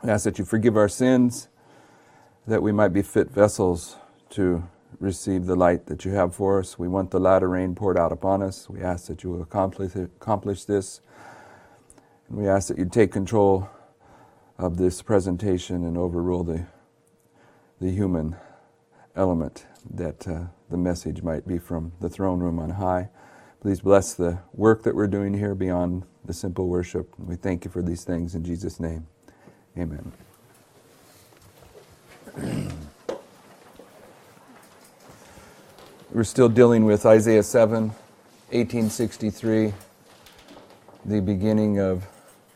We ask that you forgive our sins, that we might be fit vessels to receive the light that you have for us. We want the latter rain poured out upon us. We ask that you will accomplish this. And we ask that you take control of this presentation and overrule the human element, that the message might be from the throne room on high. Please bless the work that we're doing here beyond the simple worship. We thank you for these things in Jesus' name. Amen. We're still dealing with Isaiah 7, 1863, the beginning of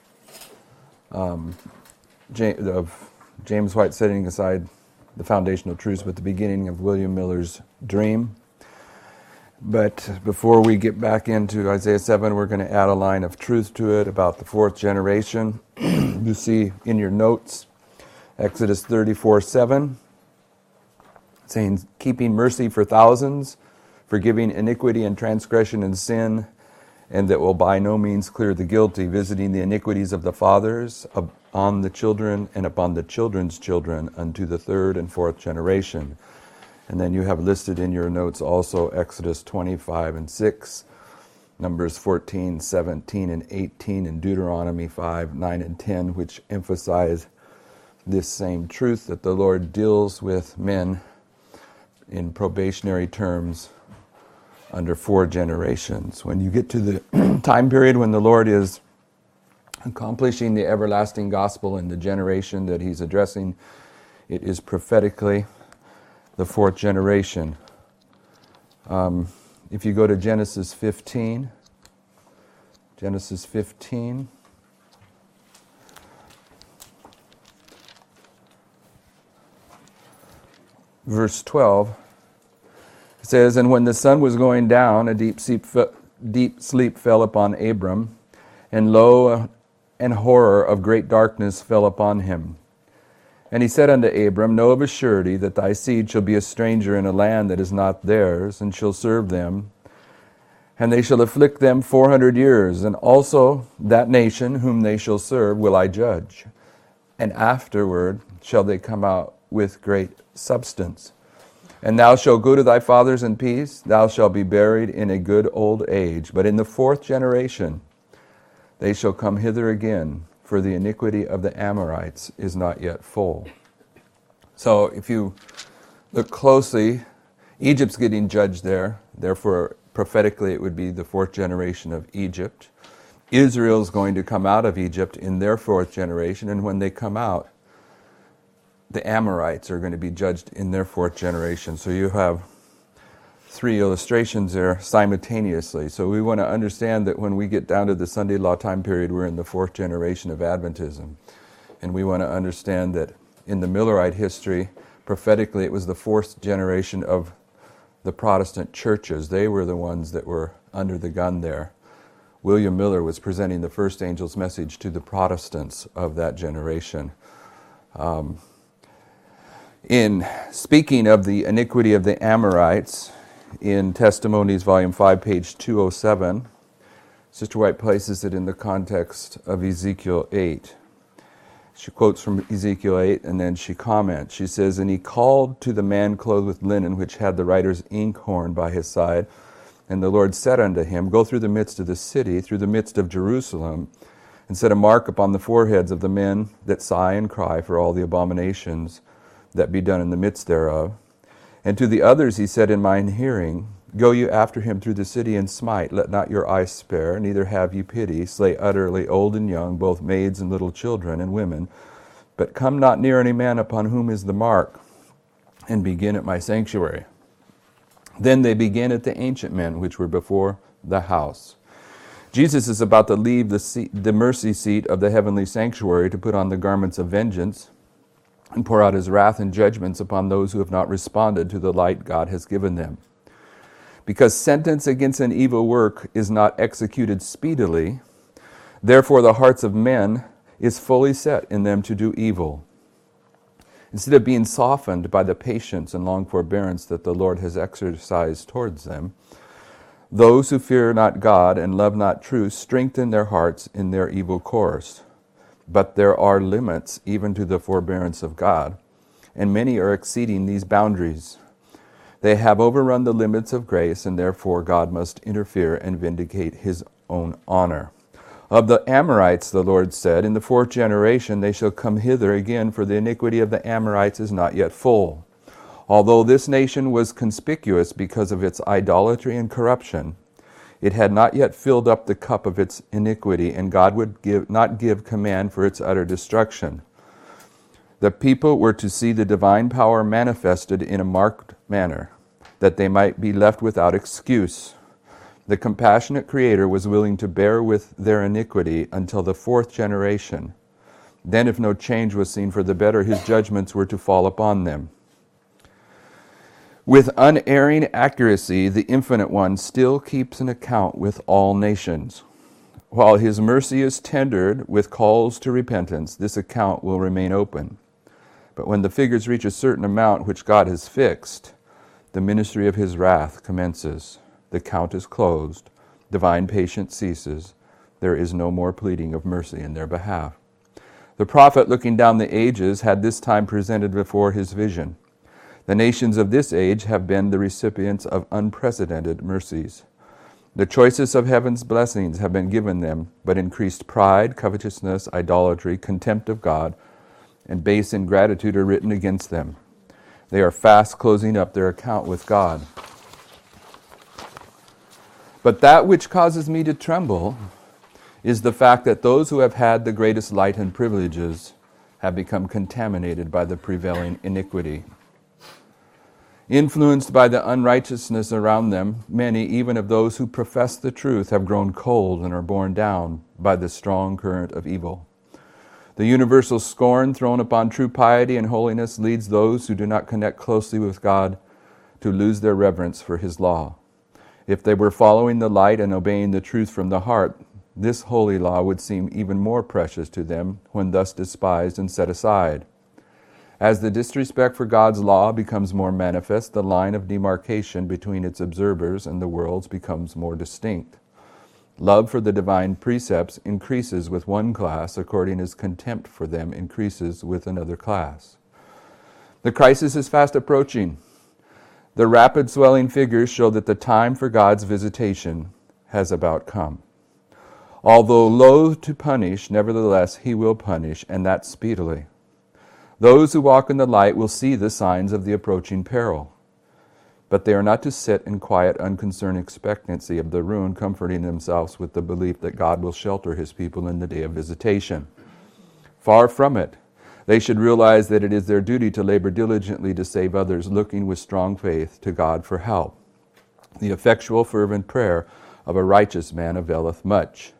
James White setting aside the foundational truths, but the beginning of William Miller's dream. But before we get back into Isaiah 7, we're going to add a line of truth to it about the fourth generation. You see in your notes, Exodus 34:7, saying, keeping mercy for thousands, forgiving iniquity and transgression and sin, and that will by no means clear the guilty, visiting the iniquities of the fathers on the children and upon the children's children unto the third and fourth generation. And then you have listed in your notes also Exodus 25 and 6, Numbers 14, 17, and 18, and Deuteronomy 5, 9, and 10, which emphasize this same truth that the Lord deals with men in probationary terms under 4 generations. When you get to the time period when the Lord is accomplishing the everlasting gospel in the generation that he's addressing, it is prophetically the 4th generation. If you go to Genesis 15, verse 12, it says, and when the sun was going down, a deep sleep fell upon Abram, and lo, an horror of great darkness fell upon him. And he said unto Abram, know of a surety that thy seed shall be a stranger in a land that is not theirs, and shall serve them, and they shall afflict them 400 years, and also that nation whom they shall serve will I judge. And afterward shall they come out with great substance. And thou shalt go to thy fathers in peace, thou shalt be buried in a good old age. But in the 4th generation they shall come hither again, for the iniquity of the Amorites is not yet full. So if you look closely, Egypt's getting judged there. Therefore, prophetically, it would be the 4th generation of Egypt. Israel's going to come out of Egypt in their 4th generation, and when they come out, the Amorites are going to be judged in their 4th generation. So you have 3 illustrations there simultaneously. So we want to understand that when we get down to the Sunday law time period, we're in the 4th generation of Adventism. And we want to understand that in the Millerite history, prophetically, it was the 4th generation of the Protestant churches. They were the ones that were under the gun there. William Miller was presenting the first angel's message to the Protestants of that generation. In speaking of the iniquity of the Amorites, in Testimonies, Volume 5, page 207, Sister White places it in the context of Ezekiel 8. She quotes from Ezekiel 8, and then she comments. She says, and he called to the man clothed with linen, which had the writer's inkhorn by his side, and the Lord said unto him, go through the midst of the city, through the midst of Jerusalem, and set a mark upon the foreheads of the men that sigh and cry for all the abominations that be done in the midst thereof. And to the others he said in mine hearing, go you after him through the city and smite, let not your eyes spare, neither have ye pity, slay utterly old and young, both maids and little children and women, but come not near any man upon whom is the mark, and begin at my sanctuary. Then they began at the ancient men which were before the house. Jesus is about to leave the mercy seat of the heavenly sanctuary to put on the garments of vengeance and pour out his wrath and judgments upon those who have not responded to the light God has given them. Because sentence against an evil work is not executed speedily, therefore the hearts of men is fully set in them to do evil. Instead of being softened by the patience and long forbearance that the Lord has exercised towards them, those who fear not God and love not truth strengthen their hearts in their evil course. But there are limits even to the forbearance of God, and many are exceeding these boundaries. They have overrun the limits of grace, and therefore God must interfere and vindicate his own honor. Of the Amorites, the Lord said, in the fourth generation they shall come hither again, for the iniquity of the Amorites is not yet full. Although this nation was conspicuous because of its idolatry and corruption, it had not yet filled up the cup of its iniquity, and God would not give command for its utter destruction. The people were to see the divine power manifested in a marked manner, that they might be left without excuse. The compassionate Creator was willing to bear with their iniquity until the fourth generation. Then, if no change was seen for the better, his judgments were to fall upon them. With unerring accuracy, the Infinite One still keeps an account with all nations. While his mercy is tendered with calls to repentance, this account will remain open. But when the figures reach a certain amount which God has fixed, the ministry of his wrath commences. The count is closed. Divine patience ceases. There is no more pleading of mercy in their behalf. The prophet, looking down the ages, had this time presented before his vision. The nations of this age have been the recipients of unprecedented mercies. The choicest of heaven's blessings have been given them, but increased pride, covetousness, idolatry, contempt of God, and base ingratitude are written against them. They are fast closing up their account with God. But that which causes me to tremble is the fact that those who have had the greatest light and privileges have become contaminated by the prevailing iniquity. Influenced by the unrighteousness around them, many, even of those who profess the truth, have grown cold and are borne down by the strong current of evil. The universal scorn thrown upon true piety and holiness leads those who do not connect closely with God to lose their reverence for his law. If they were following the light and obeying the truth from the heart, this holy law would seem even more precious to them when thus despised and set aside. As the disrespect for God's law becomes more manifest, the line of demarcation between its observers and the world's becomes more distinct. Love for the divine precepts increases with one class, according as contempt for them increases with another class. The crisis is fast approaching. The rapid swelling figures show that the time for God's visitation has about come. Although loath to punish, nevertheless he will punish, and that speedily. Those who walk in the light will see the signs of the approaching peril. But they are not to sit in quiet, unconcerned expectancy of the ruin, comforting themselves with the belief that God will shelter his people in the day of visitation. Far from it. They should realize that it is their duty to labor diligently to save others, looking with strong faith to God for help. The effectual, fervent prayer of a righteous man availeth much.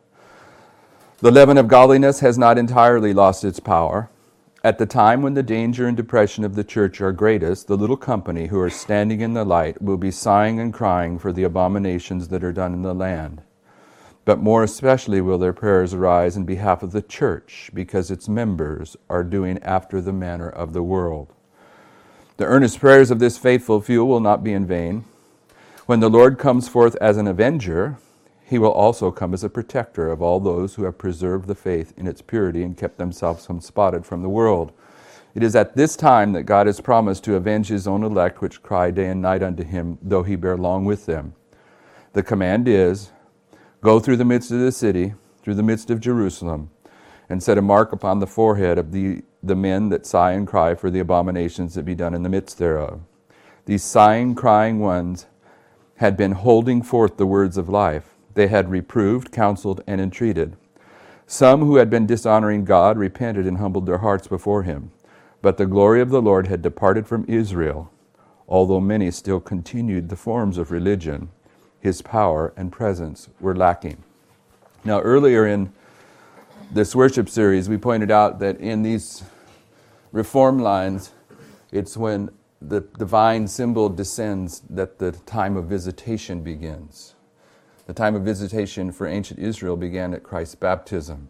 The leaven of godliness has not entirely lost its power. At the time when the danger and depression of the church are greatest, the little company who are standing in the light will be sighing and crying for the abominations that are done in the land. But more especially will their prayers arise in behalf of the church, because its members are doing after the manner of the world. The earnest prayers of this faithful few will not be in vain. When the Lord comes forth as an avenger, he will also come as a protector of all those who have preserved the faith in its purity and kept themselves unspotted from the world. It is at this time that God has promised to avenge his own elect, which cry day and night unto him, though he bear long with them. The command is, go through the midst of the city, through the midst of Jerusalem, and set a mark upon the forehead of the men that sigh and cry for the abominations that be done in the midst thereof. These sighing, crying ones had been holding forth the words of life. They had reproved, counseled, and entreated. Some who had been dishonoring God repented and humbled their hearts before him. But the glory of the Lord had departed from Israel. Although many still continued the forms of religion, his power and presence were lacking. Now, earlier in this worship series, we pointed out that in these reform lines, it's when the divine symbol descends that the time of visitation begins. The time of visitation for ancient Israel began at Christ's baptism.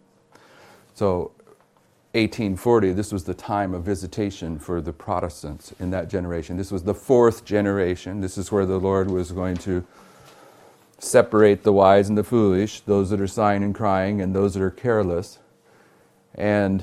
So 1840, this was the time of visitation for the Protestants in that generation. This was the fourth generation. This is where the Lord was going to separate the wise and the foolish, those that are sighing and crying and those that are careless. And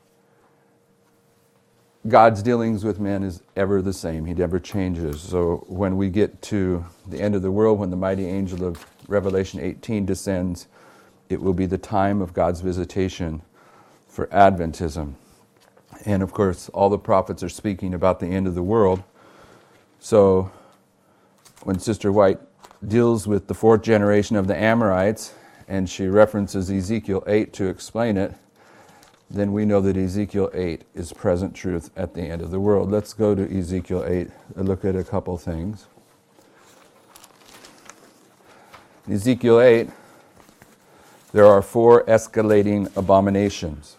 God's dealings with men is ever the same. He never changes. So when we get to the end of the world, when the mighty angel of Revelation 18 descends, it will be the time of God's visitation for Adventism. And of course, all the prophets are speaking about the end of the world. So when Sister White deals with the fourth generation of the Amorites, and she references Ezekiel 8 to explain it, then we know that Ezekiel 8 is present truth at the end of the world. Let's go to Ezekiel 8 and look at a couple things. In Ezekiel 8, there are 4 escalating abominations.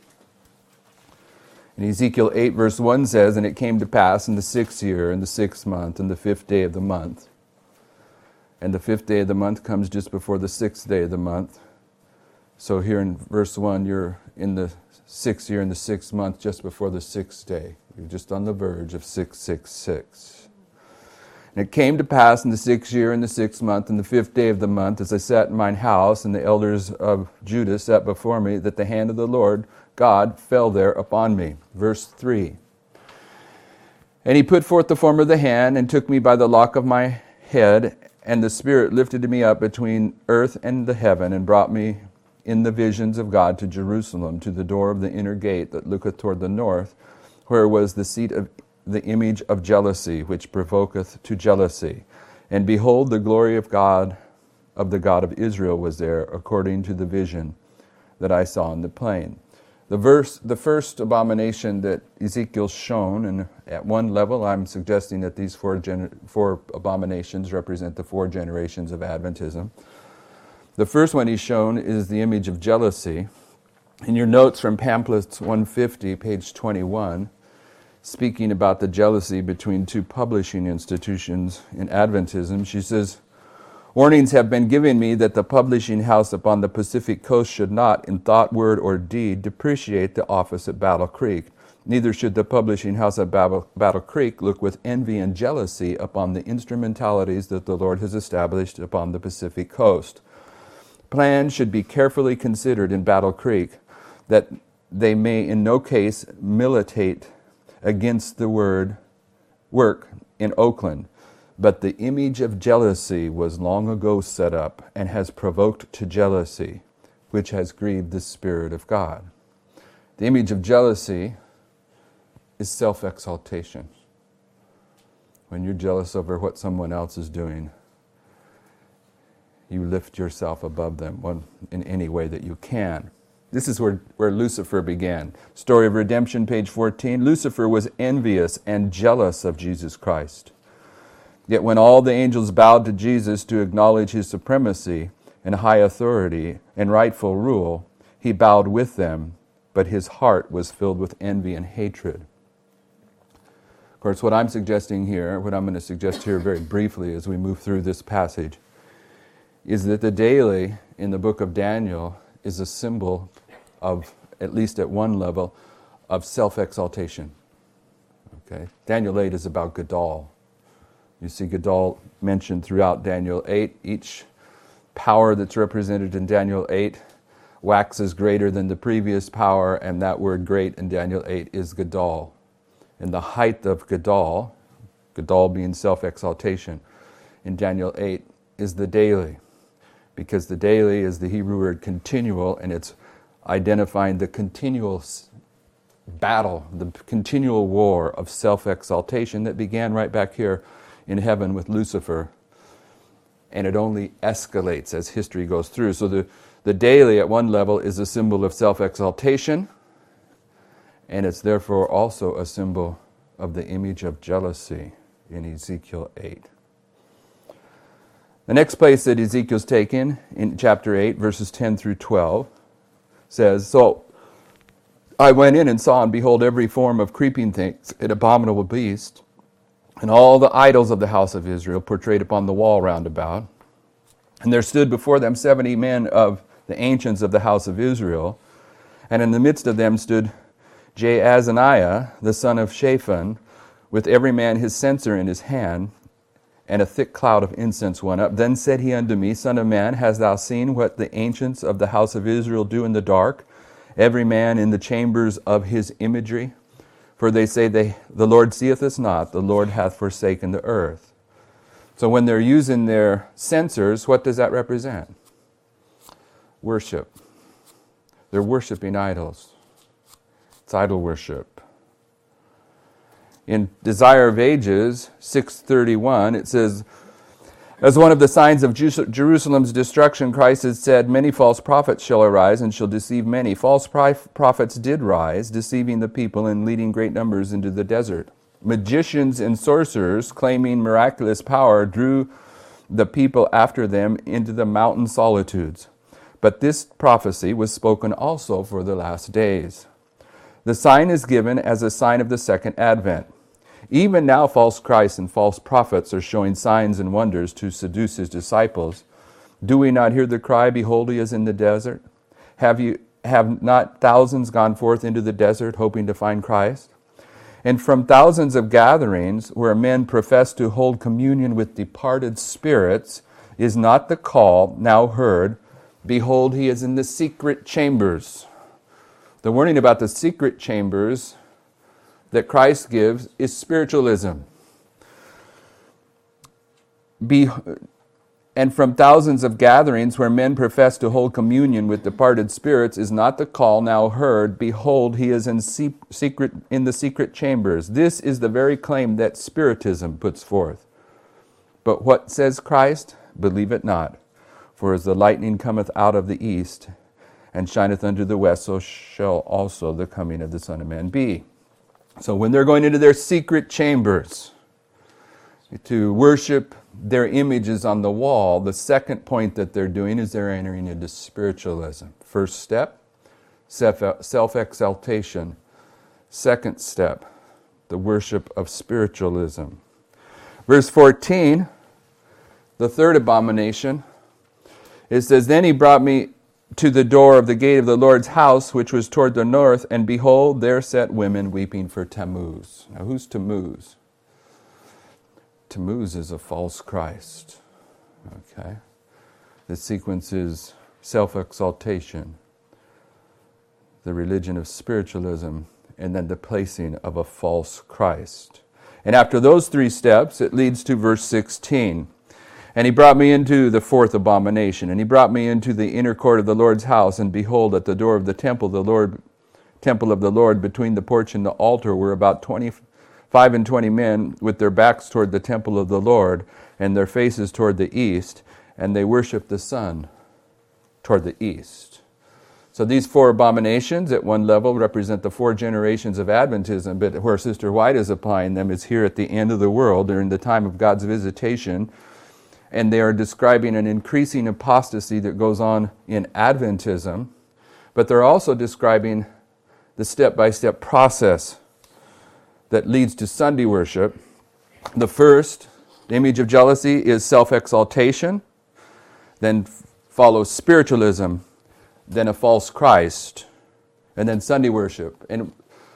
In Ezekiel 8 verse 1 says, "And it came to pass in the 6th year, in the 6th month, and the 5th day of the month." And the 5th day of the month comes just before the 6th day of the month. So here in verse 1, you're in the 6th year, in the 6th month, just before the 6th day. You're just on the verge of 666. "And it came to pass in the 6th year, in the 6th month, and the 5th day of the month, as I sat in mine house, and the elders of Judah sat before me, that the hand of the Lord God fell there upon me." Verse 3. "And he put forth the form of the hand, and took me by the lock of my head, and the Spirit lifted me up between earth and the heaven, and brought me in the visions of God to Jerusalem, to the door of the inner gate that looketh toward the north, where was the seat of the image of jealousy, which provoketh to jealousy. And behold, the glory of God, of the God of Israel, was there, according to the vision that I saw in the plain." The first abomination that Ezekiel's shown, and at one level I'm suggesting that these four abominations represent the 4 generations of Adventism. The first one he's shown is the image of jealousy. In your notes from Pamphlets 150, page 21, speaking about the jealousy between 2 publishing institutions in Adventism, she says, "Warnings have been given me that the publishing house upon the Pacific coast should not, in thought, word, or deed, depreciate the office at Battle Creek. Neither should the publishing house at Battle Creek look with envy and jealousy upon the instrumentalities that the Lord has established upon the Pacific coast. Plans should be carefully considered in Battle Creek, that they may in no case militate against the work in Oakland. But the image of jealousy was long ago set up, and has provoked to jealousy, which has grieved the Spirit of God." The image of jealousy is self-exaltation. When you're jealous over what someone else is doing, you lift yourself above them in any way that you can. This is where Lucifer began. Story of Redemption, page 14. Lucifer was envious and jealous of Jesus Christ. Yet when all the angels bowed to Jesus to acknowledge his supremacy and high authority and rightful rule, he bowed with them, but his heart was filled with envy and hatred. Of course, what I'm suggesting here, what I'm going to suggest here very briefly as we move through this passage, is that the daily in the book of Daniel is a symbol of, at least at one level, of self-exaltation. Okay? Daniel 8 is about Gadol. You see Gadol mentioned throughout Daniel 8. Each power that's represented in Daniel 8 waxes greater than the previous power, and that word great in Daniel 8 is Gadol. And the height of Gadol being self-exaltation, in Daniel 8 is the daily. Because the daily is the Hebrew word continual, and it's identifying the continual battle, the continual war of self-exaltation that began right back here in heaven with Lucifer, and it only escalates as history goes through. So the daily at one level is a symbol of self-exaltation, and it's therefore also a symbol of the image of jealousy in Ezekiel 8. The next place that Ezekiel's taken in chapter 8, verses 10 through 12, says, "So I went in and saw, and behold, every form of creeping things, an abominable beast, and all the idols of the house of Israel portrayed upon the wall round about. And there stood before them 70 men of the ancients of the house of Israel, and in the midst of them stood Jaazaniah, the son of Shaphan, with every man his censer in his hand, and a thick cloud of incense went up. Then said he unto me, Son of man, hast thou seen what the ancients of the house of Israel do in the dark? every man in the chambers of his imagery? For they say, the Lord seeth us not, the Lord hath forsaken the earth. So when they're using their censers, what does that represent? Worship. They're worshiping idols. It's idol worship. In Desire of Ages 6:31, it says, as one of the signs of Jerusalem's destruction, Christ has said, many false prophets shall arise and shall deceive many. False prophets did rise, deceiving the people and leading great numbers into the desert. Magicians and sorcerers, claiming miraculous power, drew the people after them into the mountain solitudes. But this prophecy was spoken also for the last days. The sign is given as a sign of the second advent. Even now false Christs and false prophets are showing signs and wonders to seduce his disciples. Do we not hear the cry, behold, he is in the desert? Have not thousands gone forth into the desert hoping to find Christ? And from thousands of gatherings where men profess to hold communion with departed spirits, is not the call now heard, behold, he is in the secret chambers? The warning about the secret chambers that Christ gives is spiritualism. And from thousands of gatherings where men profess to hold communion with departed spirits is not the call now heard, behold, he is in the secret chambers. This is the very claim that Spiritism puts forth. But what says Christ? Believe it not. For as the lightning cometh out of the east, and shineth unto the west, so shall also the coming of the Son of Man be. So when they're going into their secret chambers to worship their images on the wall, the second point that they're doing is they're entering into spiritualism. First step, self-exaltation. Second step, the worship of spiritualism. Verse 14, the third abomination, it says, then he brought me to the door of the gate of the Lord's house, which was toward the north, and behold, there sat women weeping for Tammuz. Now, who's Tammuz? Tammuz is a false Christ. Okay? The sequence is self-exaltation, the religion of spiritualism, and then the placing of a false Christ. And after those three steps, it leads to verse 16. And he brought me into the fourth abomination, and he brought me into the inner court of the Lord's house, and behold, at the door of the temple of the Lord, between the porch and the altar, were about 25 and 20 men, with their backs toward the temple of the Lord, and their faces toward the east, and they worshiped the sun toward the east. So these four abominations at one level represent the four generations of Adventism, but where Sister White is applying them is here at the end of the world, during the time of God's visitation. And they are describing an increasing apostasy that goes on in Adventism, but they're also describing the step-by-step process that leads to Sunday worship. The first, the image of jealousy, is self-exaltation, then follows spiritualism, then a false Christ, and then Sunday worship. And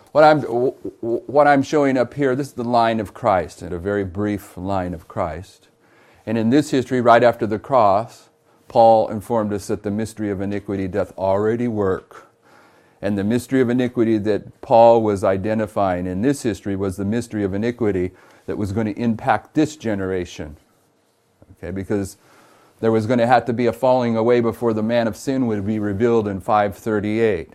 what I'm showing up here, this is the line of Christ, and a very brief line of Christ. And in this history, right after the cross, Paul informed us that the mystery of iniquity doth already work. And the mystery of iniquity that Paul was identifying in this history was the mystery of iniquity that was going to impact this generation. Okay, because there was going to have to be a falling away before the man of sin would be revealed in 538.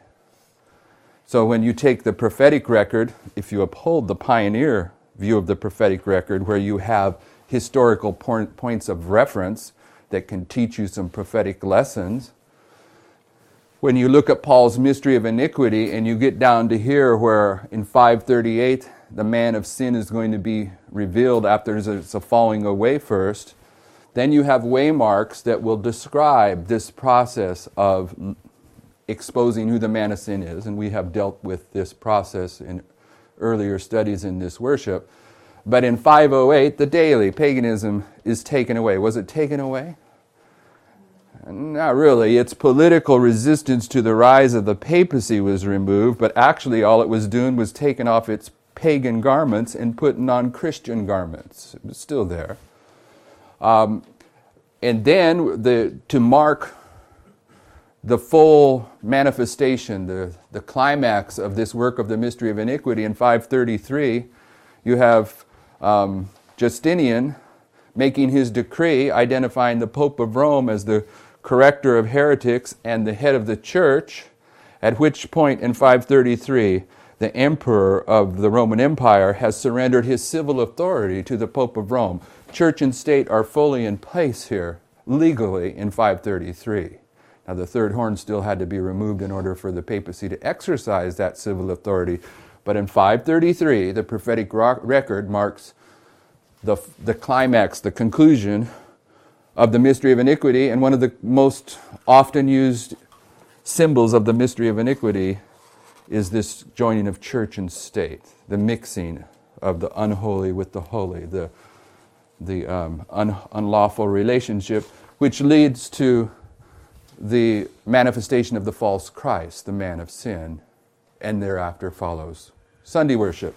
So when you take the prophetic record, if you uphold the pioneer view of the prophetic record, where you have historical points of reference that can teach you some prophetic lessons. When you look at Paul's mystery of iniquity and you get down to here where in 538 the man of sin is going to be revealed after there's a falling away first, then you have waymarks that will describe this process of exposing who the man of sin is, and we have dealt with this process in earlier studies in this worship. But in 508, the daily paganism is taken away. Was it taken away? Not really. Its political resistance to the rise of the papacy was removed, but actually all it was doing was taking off its pagan garments and putting on Christian garments. It was still there. And then to mark the full manifestation, the climax of this work of the mystery of iniquity in 533, you have Justinian making his decree identifying the Pope of Rome as the corrector of heretics and the head of the church, at which point in 533 the emperor of the Roman Empire has surrendered his civil authority to the Pope of Rome. Church and state are fully in place here, legally, in 533. Now the third horn still had to be removed in order for the papacy to exercise that civil authority. But in 533, the prophetic record marks the climax, the conclusion of the mystery of iniquity, and one of the most often used symbols of the mystery of iniquity is this joining of church and state, the mixing of the unholy with the holy, the unlawful relationship, which leads to the manifestation of the false Christ, the man of sin, and thereafter follows Sunday worship.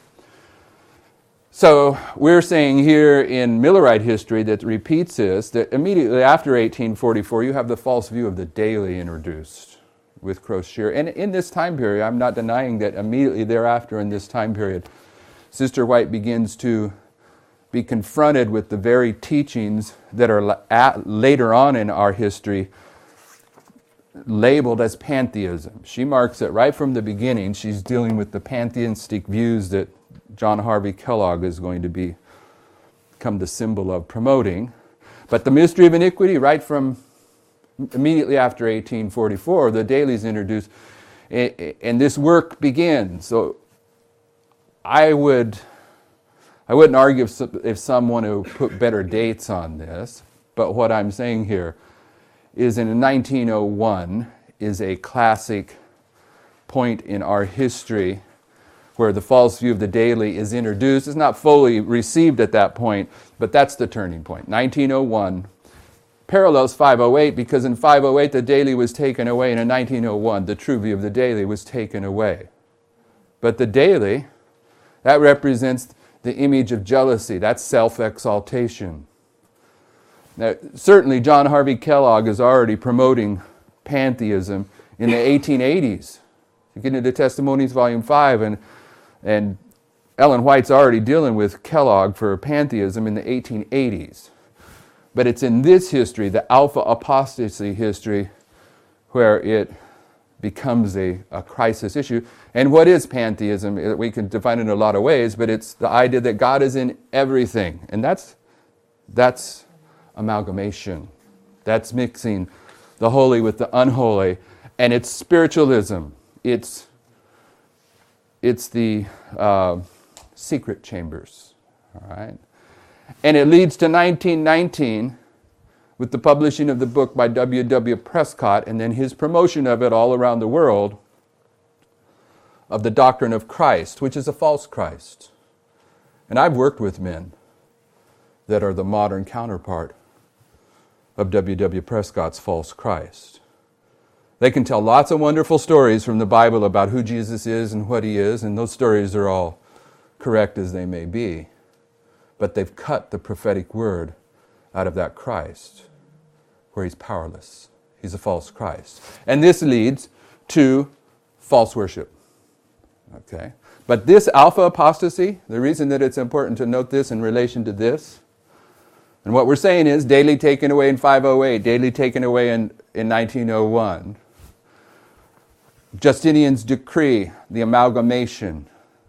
So we're saying here in Millerite history that repeats this, that immediately after 1844 you have the false view of the daily introduced with Crosier. And in this time period, I'm not denying that immediately thereafter in this time period, Sister White begins to be confronted with the very teachings that are later on in our history labeled as pantheism. She marks it right from the beginning. She's dealing with the pantheistic views that John Harvey Kellogg is going to become the symbol of promoting. But the mystery of iniquity, right from immediately after 1844, the dailies introduced, and this work begins. So I wouldn't argue if someone who put better dates on this, but what I'm saying here is in 1901 is a classic point in our history where the false view of the daily is introduced. It's not fully received at that point, but that's the turning point. 1901 parallels 508 because in 508 the daily was taken away, and in 1901 the true view of the daily was taken away. But the daily, that represents the image of jealousy. That's self-exaltation. Now, certainly John Harvey Kellogg is already promoting pantheism in the 1880s. You get into Testimonies Volume 5, and Ellen White's already dealing with Kellogg for pantheism in the 1880s. But it's in this history, the alpha apostasy history, where it becomes a crisis issue. And what is pantheism? We can define it in a lot of ways, but it's the idea that God is in everything. And that's amalgamation. That's mixing the holy with the unholy. And it's spiritualism. It's the secret chambers. All right? And it leads to 1919 with the publishing of the book by W.W. Prescott and then his promotion of it all around the world of the doctrine of Christ, which is a false Christ. And I've worked with men that are the modern counterpart of W.W. Prescott's false Christ. They can tell lots of wonderful stories from the Bible about who Jesus is and what he is, and those stories are all correct as they may be. But they've cut the prophetic word out of that Christ, where he's powerless. He's a false Christ. And this leads to false worship. Okay? But this alpha apostasy, the reason that it's important to note this in relation to this, and what we're saying is daily taken away in 508, daily taken away in 1901. Justinian's decree, the amalgamation.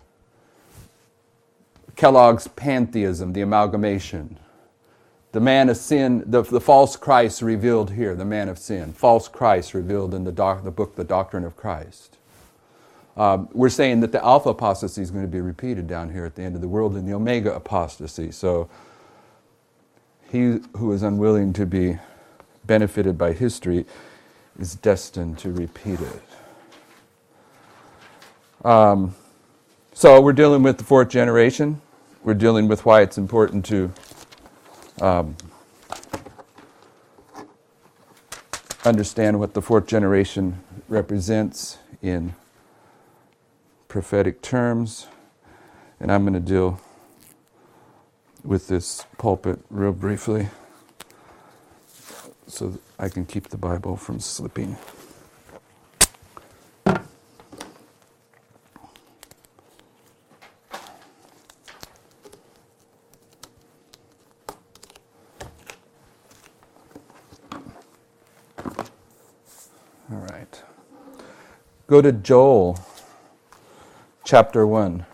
Kellogg's pantheism, the amalgamation. The man of sin, the false Christ revealed here, the man of sin. False Christ revealed in the book, The Doctrine of Christ. We're saying that the alpha apostasy is going to be repeated down here at the end of the world in the omega apostasy. So he who is unwilling to be benefited by history is destined to repeat it. So we're dealing with the fourth generation. We're dealing with why it's important to understand what the fourth generation represents in prophetic terms. And I'm going to deal with this pulpit real briefly so that I can keep the Bible from slipping. Go to Joel, chapter 1.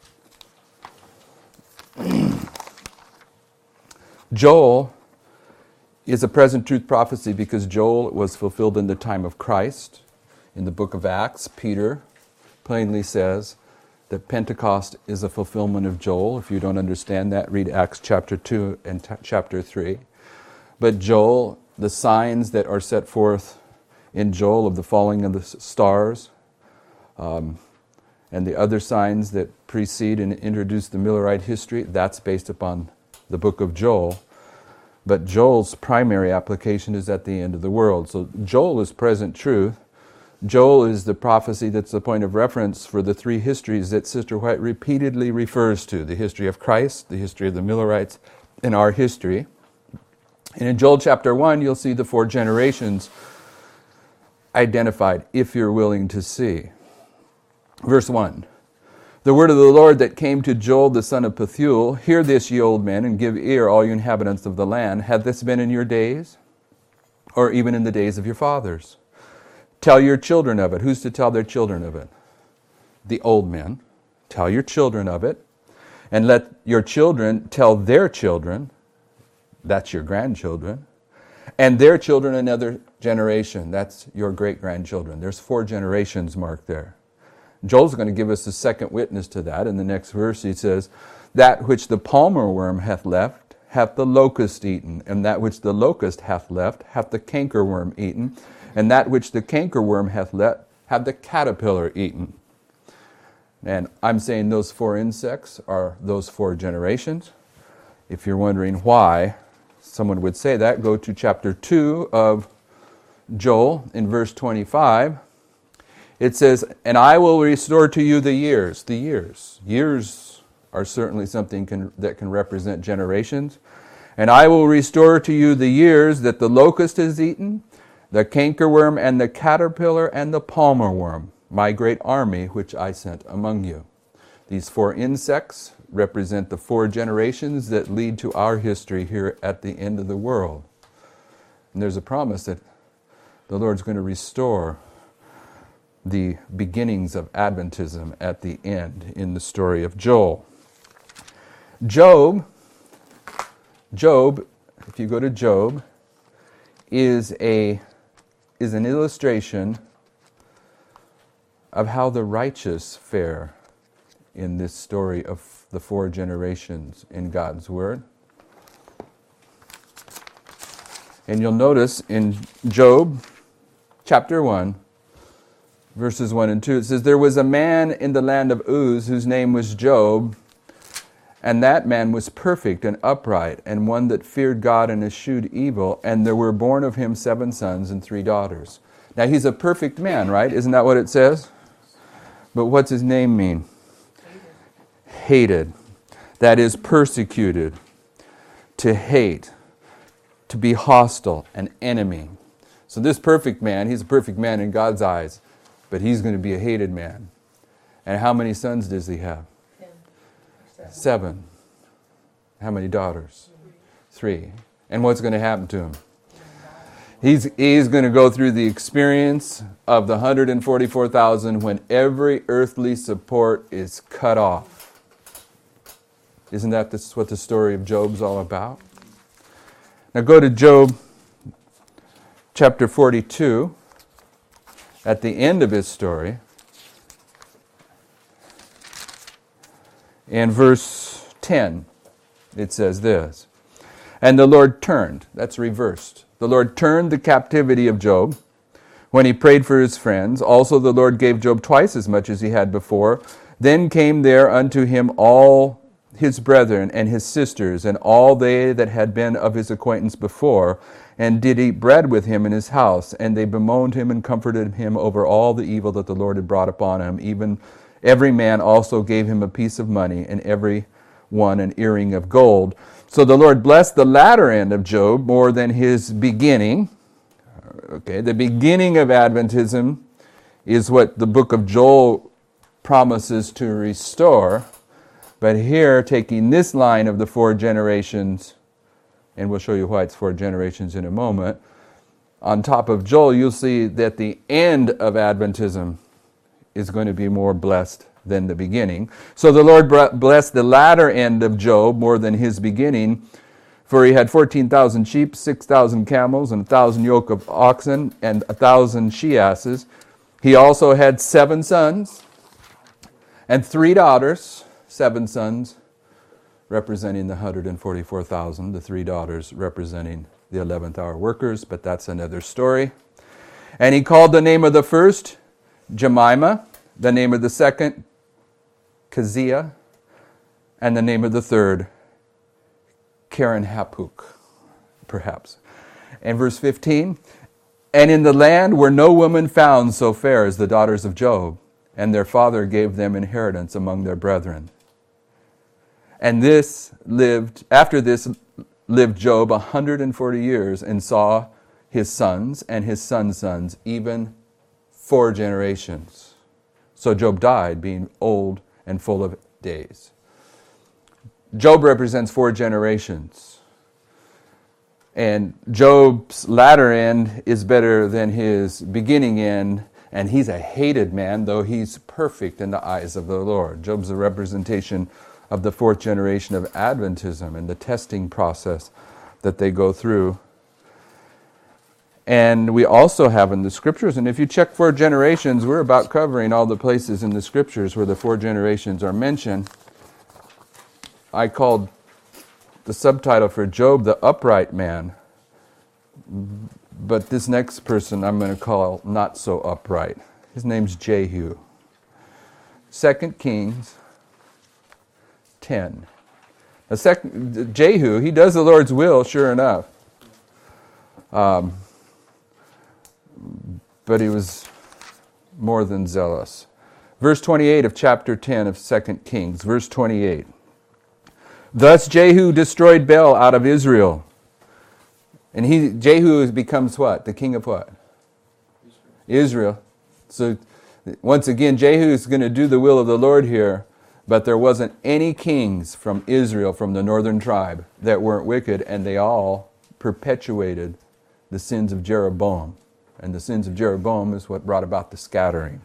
Joel is a present truth prophecy because Joel was fulfilled in the time of Christ. In the book of Acts, Peter plainly says that Pentecost is a fulfillment of Joel. If you don't understand that, read Acts chapter 2 and chapter 3. But Joel, the signs that are set forth in Joel of the falling of the stars, and the other signs that precede and introduce the Millerite history, that's based upon the book of Joel. But Joel's primary application is at the end of the world. So Joel is present truth. Joel is the prophecy that's the point of reference for the three histories that Sister White repeatedly refers to: the history of Christ, the history of the Millerites, and our history. And in Joel chapter 1, you'll see the four generations identified, if you're willing to see. Verse 1. The word of the Lord that came to Joel the son of Pethuel, hear this, ye old men, and give ear, all you inhabitants of the land. Hath this been in your days, or even in the days of your fathers? Tell your children of it. Who's to tell their children of it? The old men. Tell your children of it, and let your children tell their children, that's your grandchildren, and their children another generation, that's your great-grandchildren. There's 4 generations marked there. Joel's going to give us a second witness to that. In the next verse he says, that which the palmer worm hath left, hath the locust eaten, and that which the locust hath left, hath the cankerworm eaten, and that which the cankerworm hath left, hath the caterpillar eaten. And I'm saying those 4 insects are those 4 generations. If you're wondering why someone would say that, go to chapter 2 of Joel in verse 25. It says, and I will restore to you the years. The years. Years are certainly something that can represent generations. And I will restore to you the years that the locust has eaten, the cankerworm and the caterpillar and the palmer worm, my great army which I sent among you. These 4 insects represent the 4 generations that lead to our history here at the end of the world. And there's a promise that the Lord's going to restore the beginnings of Adventism at the end in the story of Joel. Job, if you go to Job, is an illustration of how the righteous fare in this story of the 4 generations in God's Word. And you'll notice in Job chapter 1, verses 1 and 2, it says, there was a man in the land of Uz whose name was Job, and that man was perfect and upright, and one that feared God and eschewed evil, and there were born of him 7 sons and 3 daughters. Now he's a perfect man, right? Isn't that what it says? But what's his name mean? Hated. That is persecuted. To hate. To be hostile. An enemy. So this perfect man, he's a perfect man in God's eyes, but he's going to be a hated man. And how many sons does he have? 7. How many daughters? 3. And what's going to happen to him? He's going to go through the experience of the 144,000 when every earthly support is cut off. Isn't that what the story of Job's all about? Now go to Job chapter 42. At the end of his story, in verse 10, it says this, and the Lord turned, that's reversed, the Lord turned the captivity of Job when he prayed for his friends. Also the Lord gave Job twice as much as he had before. Then came there unto him all his brethren and his sisters, and all they that had been of his acquaintance before, and did eat bread with him in his house. And they bemoaned him and comforted him over all the evil that the Lord had brought upon him. Even every man also gave him a piece of money, and every one an earring of gold. So the Lord blessed the latter end of Job more than his beginning. Okay, the beginning of Adventism is what the book of Joel promises to restore. But here, taking this line of the 4 generations, and we'll show you why it's 4 generations in a moment, on top of Joel, you'll see that the end of Adventism is going to be more blessed than the beginning. So the Lord blessed the latter end of Job more than his beginning, for he had 14,000 sheep, 6,000 camels, and 1,000 yoke of oxen, and 1,000 she-asses. He also had 7 sons and 3 daughters, 7 sons representing the 144,000, the 3 daughters representing the 11th hour workers, but that's another story. And he called the name of the first Jemimah, the name of the second Keziah, and the name of the third Karen Hapuk, perhaps. And verse 15, and in the land were no woman found so fair as the daughters of Job, and their father gave them inheritance among their brethren. And after this lived Job 140 years, and saw his sons and his sons' sons, even 4 generations. So Job died, being old and full of days. Job represents 4 generations. And Job's latter end is better than his beginning end, and he's a hated man, though he's perfect in the eyes of the Lord. Job's a representation of the 4th generation of Adventism and the testing process that they go through. And we also have in the Scriptures, and if you check 4 generations, we're about covering all the places in the Scriptures where the 4 generations are mentioned. I called the subtitle for Job, the upright man. But this next person I'm going to call not so upright. His name's Jehu. 2 Kings 10. Jehu, he does the Lord's will, sure enough. But he was more than zealous. Verse 28 of chapter 10 of 2 Kings. Verse 28. Thus Jehu destroyed Baal out of Israel. And Jehu becomes what? The king of what? Israel. So once again, Jehu is going to do the will of the Lord here. But there wasn't any kings from Israel, from the northern tribe, that weren't wicked. And they all perpetuated the sins of Jeroboam. And the sins of Jeroboam is what brought about the scattering.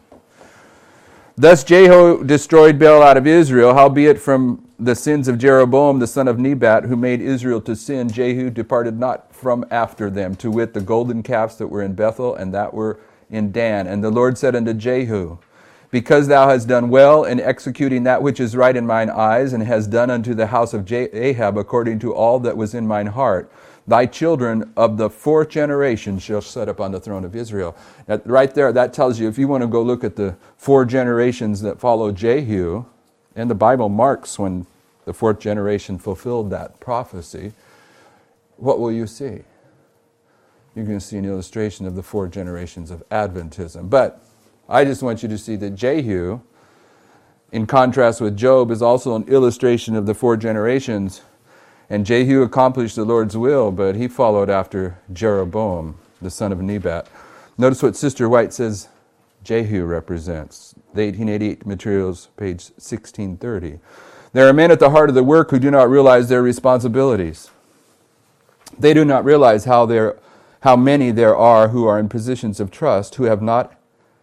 Thus Jehu destroyed Baal out of Israel, howbeit from the sins of Jeroboam the son of Nebat, who made Israel to sin, Jehu departed not from after them, to wit the golden calves that were in Bethel and that were in Dan. And the Lord said unto Jehu, because thou hast done well in executing that which is right in mine eyes, and hast done unto the house of Ahab according to all that was in mine heart, thy children of the 4th generation shall sit upon the throne of Israel. Now, right there, that tells you, if you want to go look at the 4 generations that follow Jehu, and the Bible marks when the 4th generation fulfilled that prophecy, what will you see? You're going to see an illustration of the 4 generations of Adventism. But I just want you to see that Jehu, in contrast with Job, is also an illustration of the 4 generations. And Jehu accomplished the Lord's will, but he followed after Jeroboam, the son of Nebat. Notice what Sister White says Jehu represents. The 1888 materials, page 1630. There are men at the heart of the work who do not realize their responsibilities. They do not realize how many there are who are in positions of trust, who have not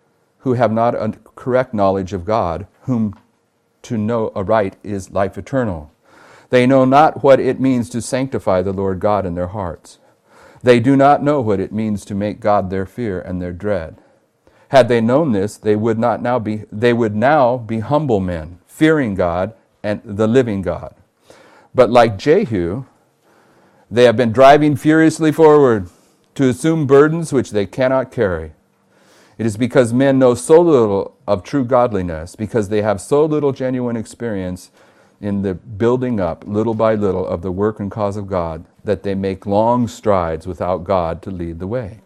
a correct knowledge of God, whom to know aright is life eternal. They know not what it means to sanctify the Lord God in their hearts. They do not know what it means to make God their fear and their dread. Had they known this, they would now be humble men, fearing God and the living God. But like Jehu, they have been driving furiously forward to assume burdens which they cannot carry. It is because men know so little of true godliness, because they have so little genuine experience in the building up, little by little, of the work and cause of God, that they make long strides without God to lead the way.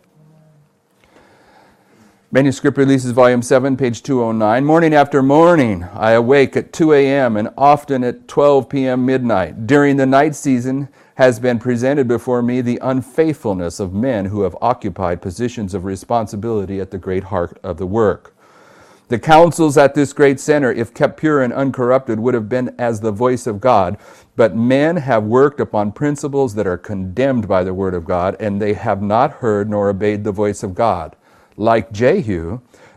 Manuscript Releases, Volume 7, page 209. Morning after morning, I awake at 2 a.m. and often at 12 p.m. midnight. During the night season has been presented before me the unfaithfulness of men who have occupied positions of responsibility at the great heart of the work. The counsels at this great center, if kept pure and uncorrupted, would have been as the voice of God. But men have worked upon principles that are condemned by the word of God, and they have not heard nor obeyed the voice of God. Like Jehu,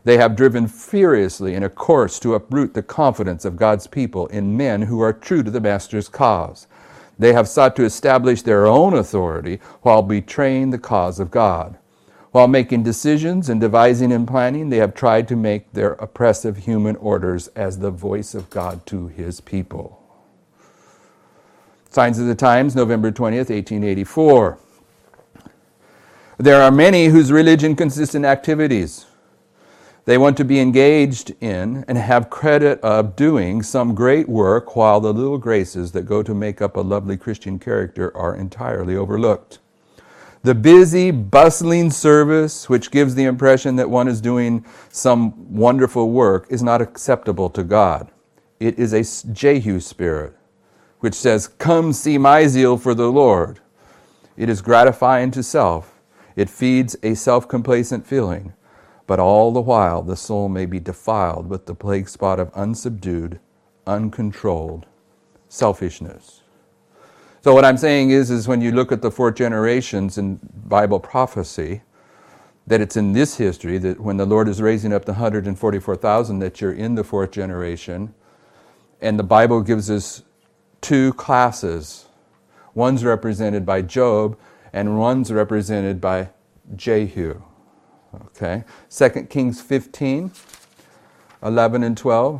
They have driven furiously in a course to uproot the confidence of God's people in men who are true to the Master's cause. They have sought to establish their own authority while betraying the cause of God. While making decisions and devising and planning, they have tried to make their oppressive human orders as the voice of God to his people. Signs of the Times, November 20th, 1884. There are many whose religion consists in activities. They want to be engaged in and have credit of doing some great work, while the little graces that go to make up a lovely Christian character are entirely overlooked. The busy, bustling service, which gives the impression that one is doing some wonderful work, is not acceptable to God. It is a Jehu spirit, which says, "Come see my zeal for the Lord." It is gratifying to self. It feeds a self-complacent feeling. But all the while, the soul may be defiled with the plague spot of unsubdued, uncontrolled selfishness. So what I'm saying is when you look at the 4 generations in Bible prophecy, that it's in this history that when the Lord is raising up the 144,000, that you're in the 4th generation. And the Bible gives us 2 classes. One's represented by Job, and one's represented by Jehu. Okay, 2 Kings 15, 11 and 12.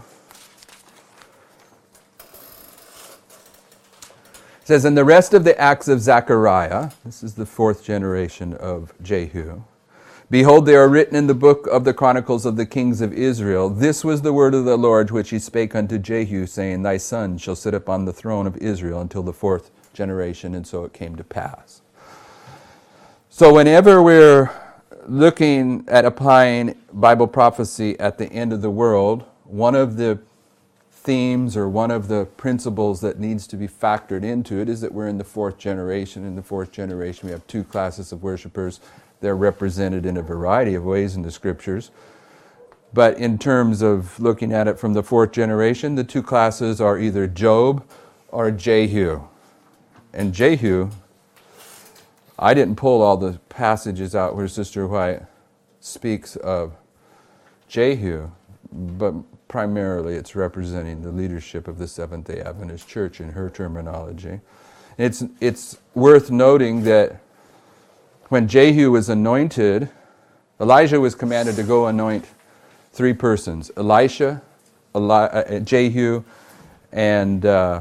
It says, "And the rest of the acts of Zechariah," this is the 4th generation of Jehu, "behold, they are written in the book of the Chronicles of the kings of Israel. This was the word of the Lord which he spake unto Jehu, saying, Thy son shall sit upon the throne of Israel until the 4th generation. And so it came to pass." So whenever we're looking at applying Bible prophecy at the end of the world, one of the themes or one of the principles that needs to be factored into it is that we're in the 4th generation. In the 4th generation, we have 2 classes of worshipers. They're represented in a variety of ways in the Scriptures. But in terms of looking at it from the 4th generation, the 2 classes are either Job or Jehu. And Jehu, I didn't pull all the passages out where Sister White speaks of Jehu, but primarily it's representing the leadership of the Seventh-day Adventist Church in her terminology. It's worth noting that when Jehu was anointed, Elijah was commanded to go anoint 3 persons: Elisha, Jehu, and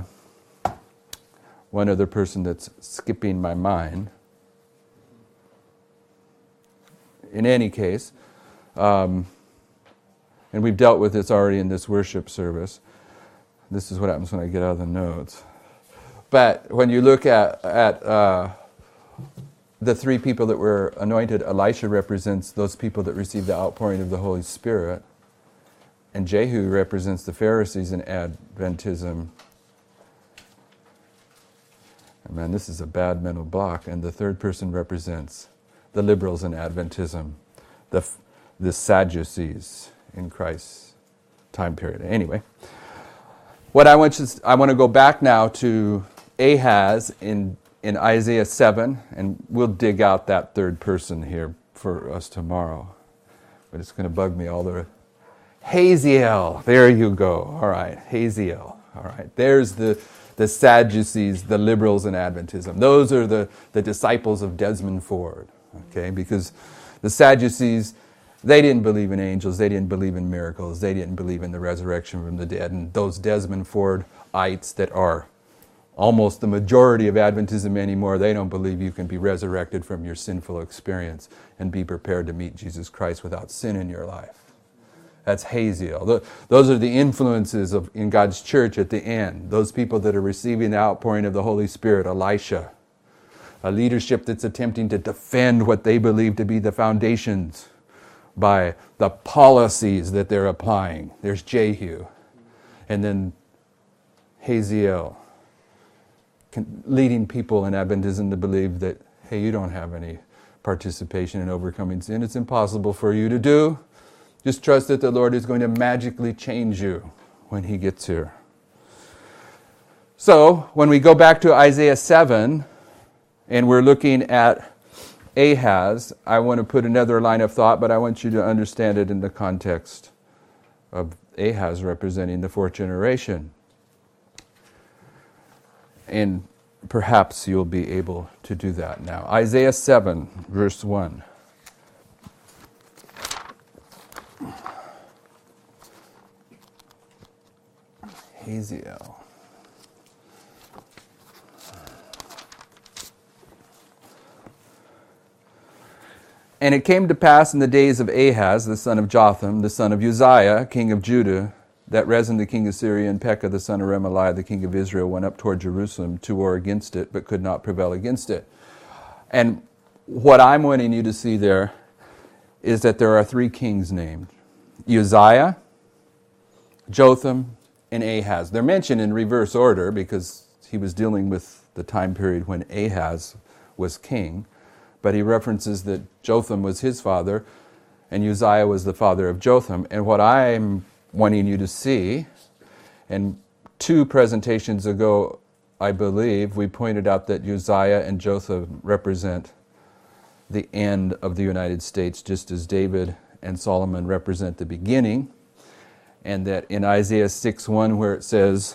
one other person that's skipping my mind. In any case, and we've dealt with this already in this worship service. This is what happens when I get out of the notes. But when you look at the 3 people that were anointed, Elisha represents those people that received the outpouring of the Holy Spirit, and Jehu represents the Pharisees in Adventism. And man, this is a bad mental block. And the 3rd person represents the liberals in Adventism, the Sadducees in Christ's time period. Anyway, what I want to go back now to Ahaz in Isaiah 7, and we'll dig out that 3rd person here for us tomorrow. But it's going to bug me all the Haziel. There you go. All right, Haziel. All right, there's the Sadducees, the liberals in Adventism. Those are the disciples of Desmond Ford. Okay, because the Sadducees, they didn't believe in angels, they didn't believe in miracles, they didn't believe in the resurrection from the dead. And those Desmond Fordites that are almost the majority of Adventism anymore, they don't believe you can be resurrected from your sinful experience and be prepared to meet Jesus Christ without sin in your life. That's Haziel. Those are the influences in God's church at the end. Those people that are receiving the outpouring of the Holy Spirit, Elisha. A leadership that's attempting to defend what they believe to be the foundations by the policies that they're applying. There's Jehu. And then Haziel, leading people in Adventism to believe that, hey, you don't have any participation in overcoming sin. It's impossible for you to do. Just trust that the Lord is going to magically change you when He gets here. So, when we go back to Isaiah 7, and we're looking at Ahaz, I want to put another line of thought, but I want you to understand it in the context of Ahaz representing the fourth generation. And perhaps you'll be able to do that now. Isaiah 7, verse 1. Haziel. And it came to pass in the days of Ahaz, the son of Jotham, the son of Uzziah, king of Judah, that Rezin the king of Syria and Pekah the son of Remaliah, the king of Israel, went up toward Jerusalem to war against it, but could not prevail against it. And what I'm wanting you to see there is that there are three kings named: Uzziah, Jotham, and Ahaz. They're mentioned in reverse order because he was dealing with the time period when Ahaz was king. But he references that Jotham was his father and Uzziah was the father of Jotham. And what I'm wanting you to see, and 2 presentations ago, I believe, we pointed out that Uzziah and Jotham represent the end of the United States, just as David and Solomon represent the beginning. And that in Isaiah 6:1, where it says,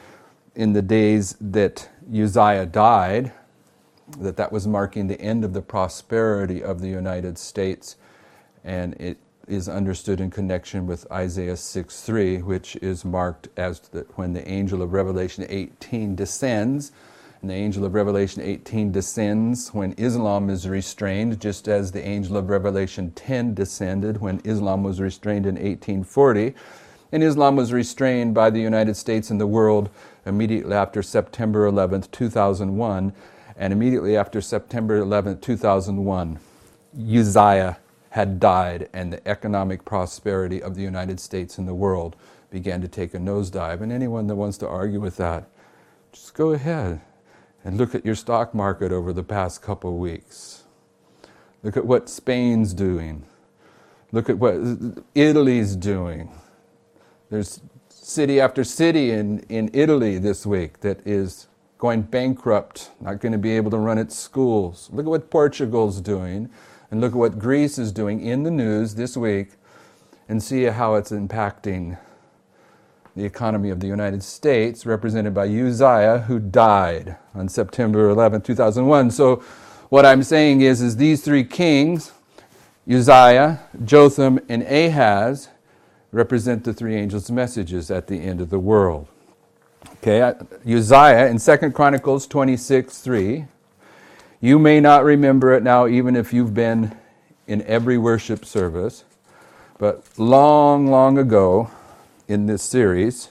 in the days that Uzziah died, that was marking the end of the prosperity of the United States, and it is understood in connection with Isaiah 6:3, which is marked as when the angel of Revelation 18 descends, and the angel of Revelation 18 descends when Islam is restrained, just as the angel of Revelation 10 descended when Islam was restrained in 1840, and Islam was restrained by the United States and the world immediately after September 11th, 2001, and immediately after September 11th, 2001, Uzziah had died, and the economic prosperity of the United States and the world began to take a nosedive. And anyone that wants to argue with that, just go ahead and look at your stock market over the past couple of weeks. Look at what Spain's doing. Look at what Italy's doing. There's city after city in Italy this week that is going bankrupt, not going to be able to run its schools. Look at what Portugal's doing, and look at what Greece is doing in the news this week, and see how it's impacting the economy of the United States, represented by Uzziah, who died on September 11, 2001. So what I'm saying is these three kings, Uzziah, Jotham, and Ahaz, represent the three angels' messages at the end of the world. Okay, Uzziah in 2 Chronicles 26:3. You may not remember it now, even if you've been in every worship service, but long, long ago in this series,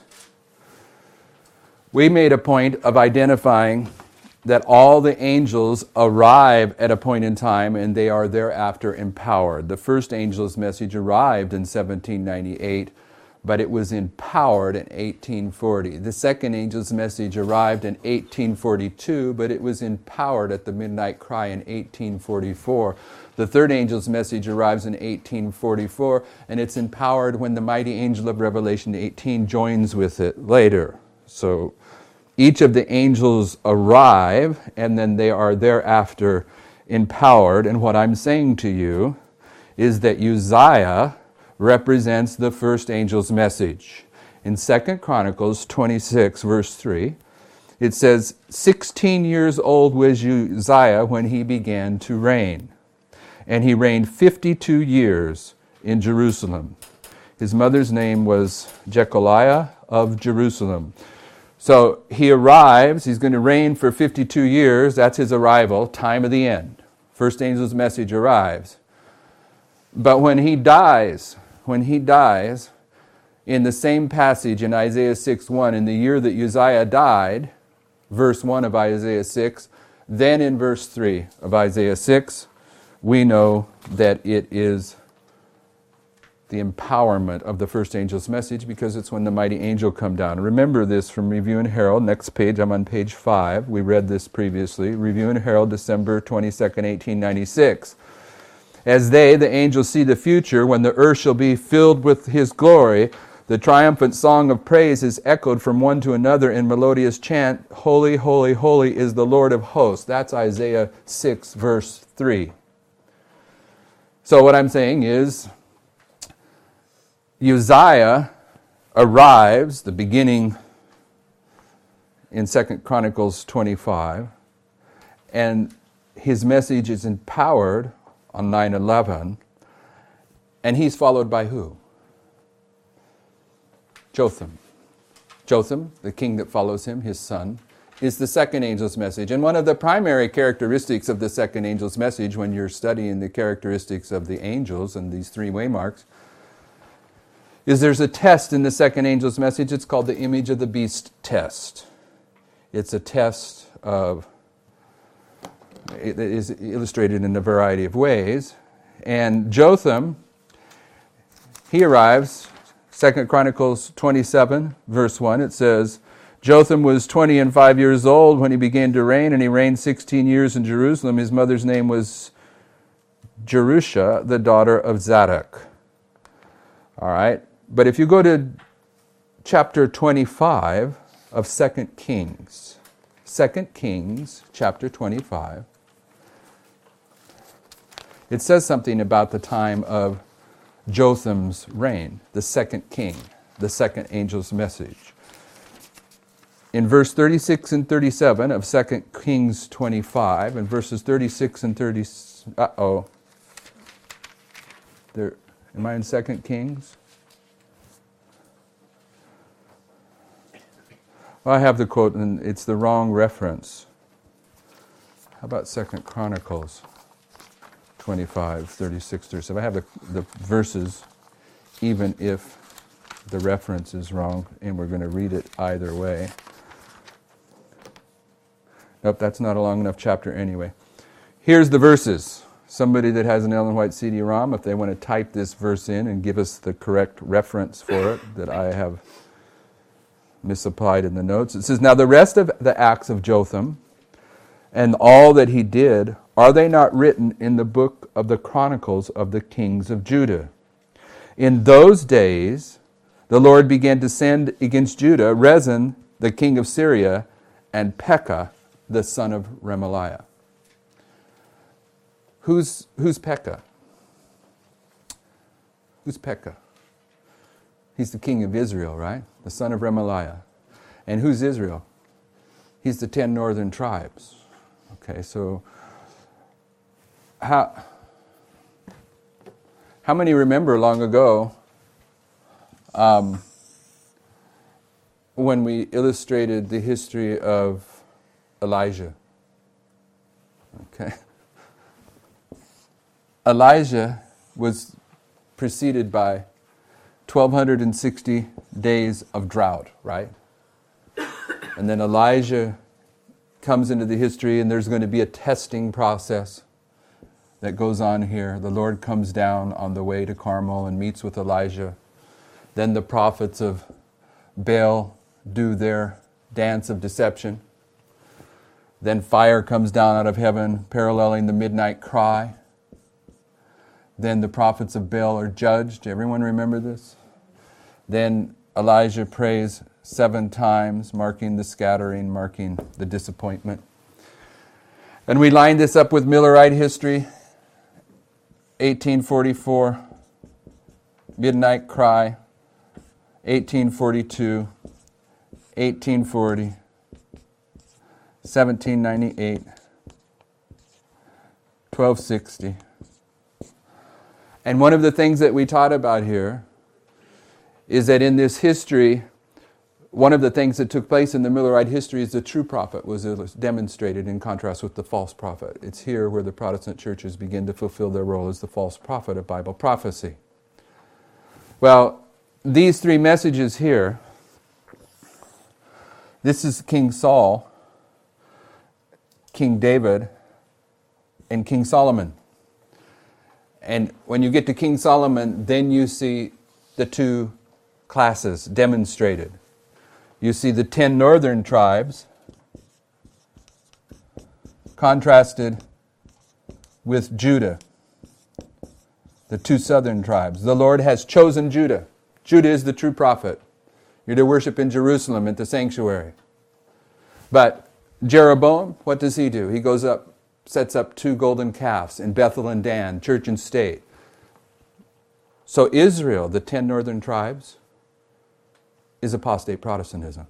we made a point of identifying that all the angels arrive at a point in time and they are thereafter empowered. The first angel's message arrived in 1798, but it was empowered in 1840. The second angel's message arrived in 1842, but it was empowered at the midnight cry in 1844. The third angel's message arrives in 1844, and it's empowered when the mighty angel of Revelation 18 joins with it later. So each of the angels arrive, and then they are thereafter empowered. And what I'm saying to you is that Uzziah represents the first angel's message. In 2 Chronicles 26, verse 3, it says, 16 years old was Uzziah when he began to reign, and he reigned 52 years in Jerusalem. His mother's name was Jecholiah of Jerusalem. So he arrives, he's going to reign for 52 years, that's his arrival, time of the end. First angel's message arrives. But when he dies, in the same passage in Isaiah 6:1, in the year that Uzziah died, verse 1 of Isaiah 6, then in verse 3 of Isaiah 6, we know that it is the empowerment of the first angel's message, because it's when the mighty angel come down. Remember this from Review and Herald. Next page, I'm on page 5. We read this previously. Review and Herald, December 22nd, 1896. As they, the angels, see the future, when the earth shall be filled with his glory, the triumphant song of praise is echoed from one to another in melodious chant, Holy, holy, holy is the Lord of hosts. That's Isaiah 6, verse 3. So what I'm saying is, Uzziah arrives, the beginning in 2 Chronicles 25, and his message is empowered on 9/11, and he's followed by who? Jotham. Jotham, the king that follows him, his son, is the second angel's message. And one of the primary characteristics of the second angel's message, when you're studying the characteristics of the angels and these three waymarks, is there's a test in the second angel's message. It's called the image of the beast test. It's a test of, it is illustrated in a variety of ways. And Jotham, he arrives, 2 Chronicles 27, verse 1, it says, Jotham was 25 years old when he began to reign, and he reigned 16 years in Jerusalem. His mother's name was Jerusha, the daughter of Zadok. All right, but if you go to chapter 25 of 2 Kings, 2 Kings chapter 25, it says something about the time of Jotham's reign, the second king, the second angel's message. In verse 36 and 37 of 2 Kings 25, and verses 36 and 30... Am I in 2 Kings? Well, I have the quote, and it's the wrong reference. How about 2 Chronicles 25, 36, 37? I have the verses, even if the reference is wrong, and we're going to read it either way. Nope, that's not a long enough chapter anyway. Here's the verses. Somebody that has an Ellen White CD-ROM, if they want to type this verse in and give us the correct reference for it that I have misapplied in the notes. It says, Now the rest of the acts of Jotham and all that he did, are they not written in the book of the Chronicles of the kings of Judah? In those days, the Lord began to send against Judah Rezin, the king of Syria, and Pekah, the son of Remaliah. Who's Pekah? Who's Pekah? He's the king of Israel, right? The son of Remaliah. And who's Israel? He's the 10 northern tribes. Okay, so how many remember long ago when we illustrated the history of Elijah? Okay. Elijah was preceded by 1,260 days of drought, right? And then Elijah comes into the history, and there's going to be a testing process that goes on here. The Lord comes down on the way to Carmel and meets with Elijah. Then the prophets of Baal do their dance of deception. Then fire comes down out of heaven, paralleling the midnight cry. Then the prophets of Baal are judged. Everyone remember this? Then Elijah prays 7 times, marking the scattering, marking the disappointment. And we line this up with Millerite history, 1844, midnight cry, 1842, 1840, 1798, 1260. And one of the things that we taught about here is that in this history, one of the things that took place in the Millerite history is the true prophet was demonstrated in contrast with the false prophet. It's here where the Protestant churches begin to fulfill their role as the false prophet of Bible prophecy. Well, these 3 messages here, this is King Saul, King David, and King Solomon. And when you get to King Solomon, then you see the 2 classes demonstrated. You see the 10 northern tribes contrasted with Judah, the 2 southern tribes. The Lord has chosen Judah. Judah is the true prophet. You're to worship in Jerusalem at the sanctuary. But Jeroboam, what does he do? He goes up, sets up 2 golden calves in Bethel and Dan, church and state. So Israel, the 10 northern tribes, is apostate Protestantism.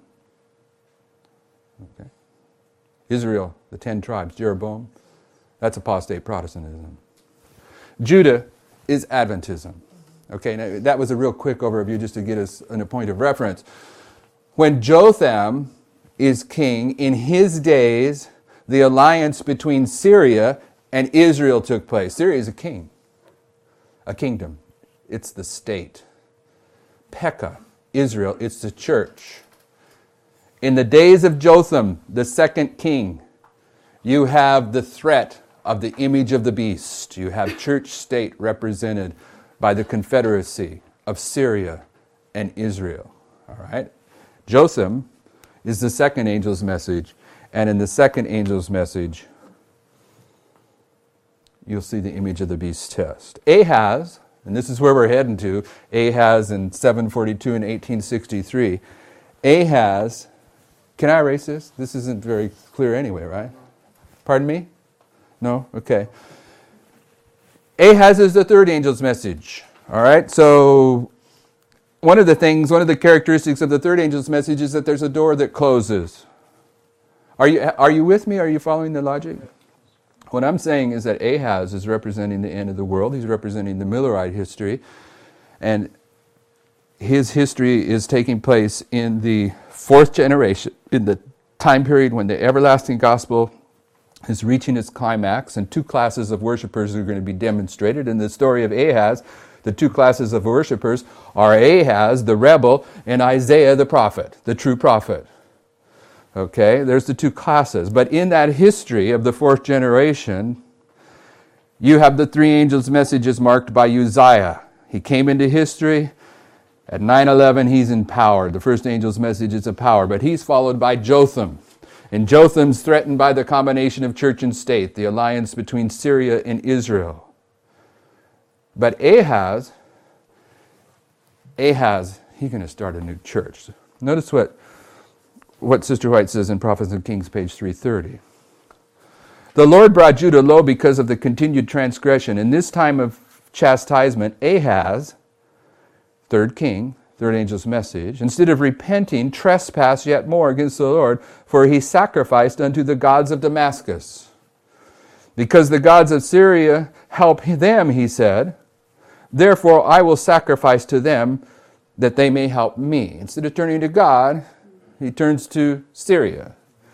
Okay. Israel, the 10 tribes, Jeroboam, that's apostate Protestantism. Judah is Adventism. Okay, now that was a real quick overview just to get us in a point of reference. When Jotham is king, in his days, the alliance between Syria and Israel took place. Syria is a king, a kingdom. It's the state. Pekah, Israel, it's the church. In the days of Jotham, the second king, you have the threat of the image of the beast. You have church state represented by the confederacy of Syria and Israel. All right? Jotham is the second angel's message, and in the second angel's message, you'll see the image of the beast test. Ahaz, and this is where we're heading to, Ahaz in 742 and 1863. Ahaz, can I erase this? This isn't very clear anyway, right? Pardon me? No? Okay. Ahaz is the third angel's message. All right? So one of the characteristics of the third angel's message is that there's a door that closes. Are you with me? Are you following the logic? What I'm saying is that Ahaz is representing the end of the world. He's representing the Millerite history. And his history is taking place in the fourth generation, in the time period when the everlasting gospel is reaching its climax, and two classes of worshipers are going to be demonstrated. In the story of Ahaz, the two classes of worshipers are Ahaz, the rebel, and Isaiah, the prophet, the true prophet. Okay, there's the two classes. But in that history of the fourth generation, you have the three angels' messages marked by Uzziah. He came into history. At 9/11, he's in power. The first angel's message is of power. But he's followed by Jotham. And Jotham's threatened by the combination of church and state, the alliance between Syria and Israel. But Ahaz, he's going to start a new church. Notice what Sister White says in Prophets and Kings, page 330. The Lord brought Judah low because of the continued transgression. In this time of chastisement, Ahaz, third king, third angel's message, instead of repenting, trespassed yet more against the Lord, for he sacrificed unto the gods of Damascus. Because the gods of Syria help them, he said, therefore I will sacrifice to them that they may help me. Instead of turning to God, he turns to Syria.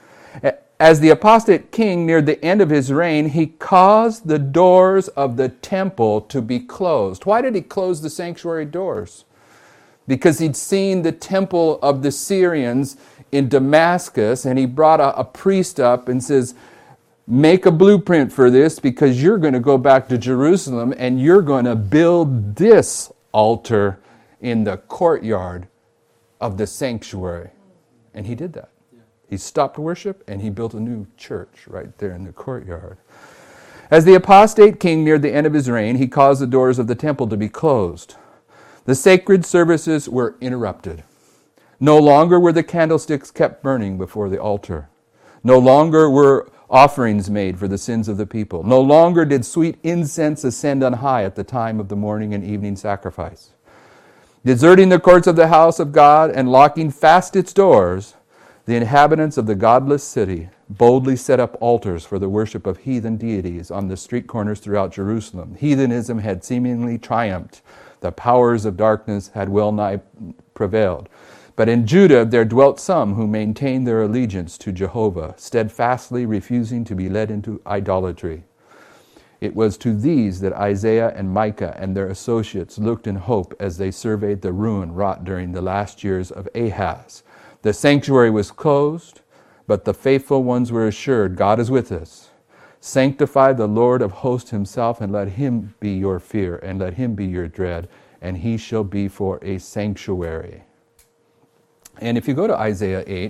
As the apostate king neared the end of his reign, he caused the doors of the temple to be closed. Why did he close the sanctuary doors? Because he'd seen the temple of the Syrians in Damascus, and he brought a priest up and says, make a blueprint for this, because you're going to go back to Jerusalem and you're going to build this altar in the courtyard of the sanctuary. And he did that. He stopped worship and he built a new church right there in the courtyard. As the apostate king neared the end of his reign, he caused the doors of the temple to be closed. The sacred services were interrupted. No longer were the candlesticks kept burning before the altar. No longer were offerings made for the sins of the people. No longer did sweet incense ascend on high at the time of the morning and evening sacrifice. Deserting the courts of the house of God and locking fast its doors, the inhabitants of the godless city boldly set up altars for the worship of heathen deities on the street corners throughout Jerusalem. Heathenism had seemingly triumphed. The powers of darkness had well nigh prevailed. But in Judah there dwelt some who maintained their allegiance to Jehovah, steadfastly refusing to be led into idolatry. It was to these that Isaiah and Micah and their associates looked in hope as they surveyed the ruin wrought during the last years of Ahaz. The sanctuary was closed, but the faithful ones were assured, God is with us. Sanctify the Lord of hosts himself, and let him be your fear, and let him be your dread, and he shall be for a sanctuary. And if you go to Isaiah 8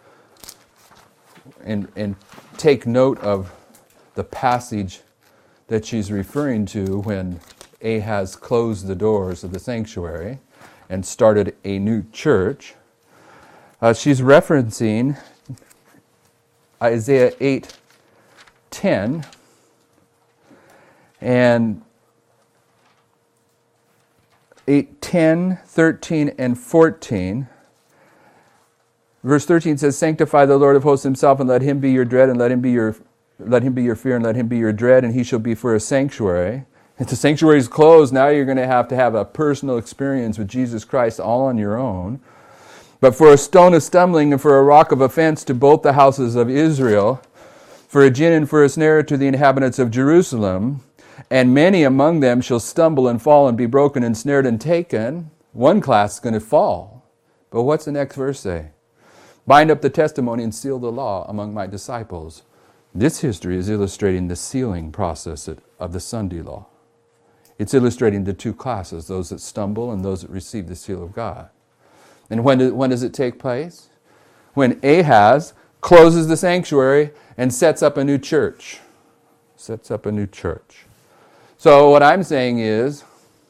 and take note of the passage that she's referring to when Ahaz closed the doors of the sanctuary and started a new church, she's referencing Isaiah 8:10, and 8:10, 13, and 14. Verse 13 says, "Sanctify the Lord of hosts himself, and let him be your dread, and let him be your fear, and let him be your dread, and he shall be for a sanctuary." If the sanctuary is closed, now you're going to have a personal experience with Jesus Christ all on your own. "But for a stone of stumbling and for a rock of offense to both the houses of Israel, for a gin and for a snare to the inhabitants of Jerusalem, and many among them shall stumble and fall and be broken and snared and taken." One class is going to fall. But what's the next verse say? "Bind up the testimony and seal the law among my disciples." This history is illustrating the sealing process of the Sunday law. It's illustrating the two classes, those that stumble and those that receive the seal of God. And when does it take place? When Ahaz closes the sanctuary and sets up a new church. Sets up a new church. So what I'm saying is,